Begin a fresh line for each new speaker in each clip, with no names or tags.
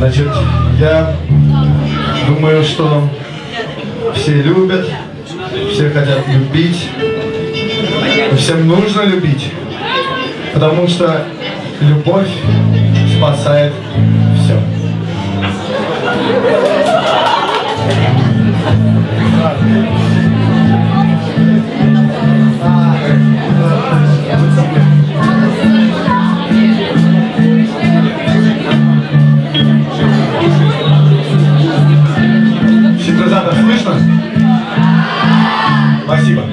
Значит, я думаю, что все любят, все хотят любить, и всем нужно любить, потому что любовь спасает все. Синтезатор слышно? Спасибо.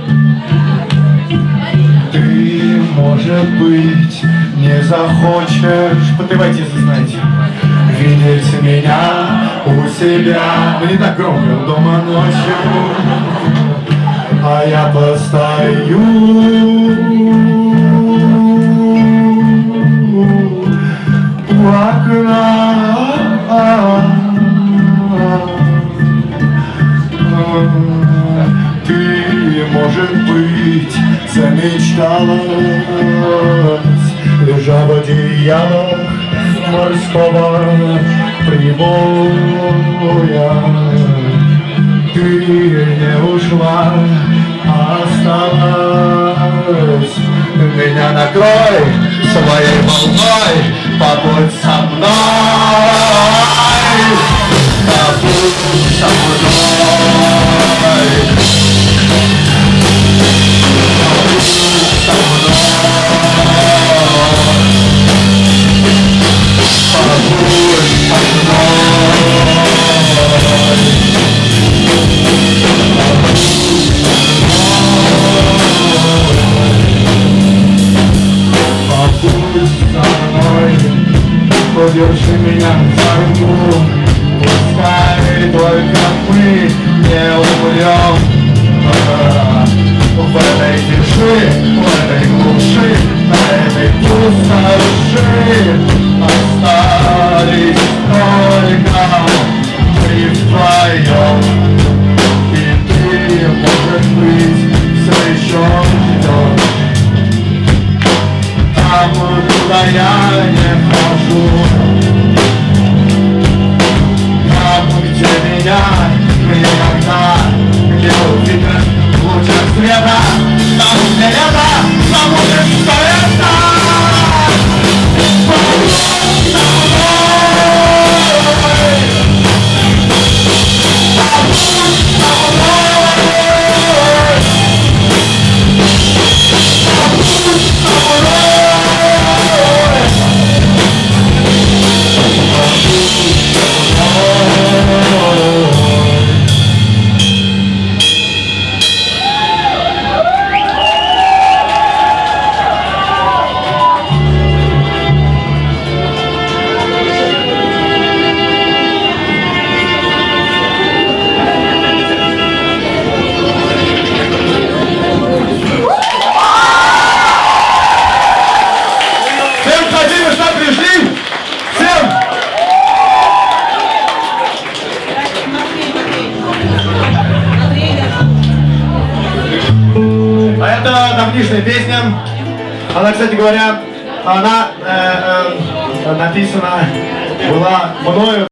Ты, может быть, не захочешь, подпевайте, если знаете, видеть меня у себя. Ну не так громко, дома ночью, а я постою у окна. Ты, может быть, замечталась, лежа в одеялах морского прибоя. Ты не ушла, а осталась. Меня накрой своей волной, побудь со мной, побудь со мной. Подержи меня за руку, пускай только мы не умрем в этой тиши, в этой глуши, на этой пустоши. Остались только мы вдвоем, и ты, может быть, все еще ждешь там, куда я не хожу, там, где меня никогда не увидят в лучах света, там, где лето забудет света. Это давнишняя песня. Она, кстати говоря, она написана была мною.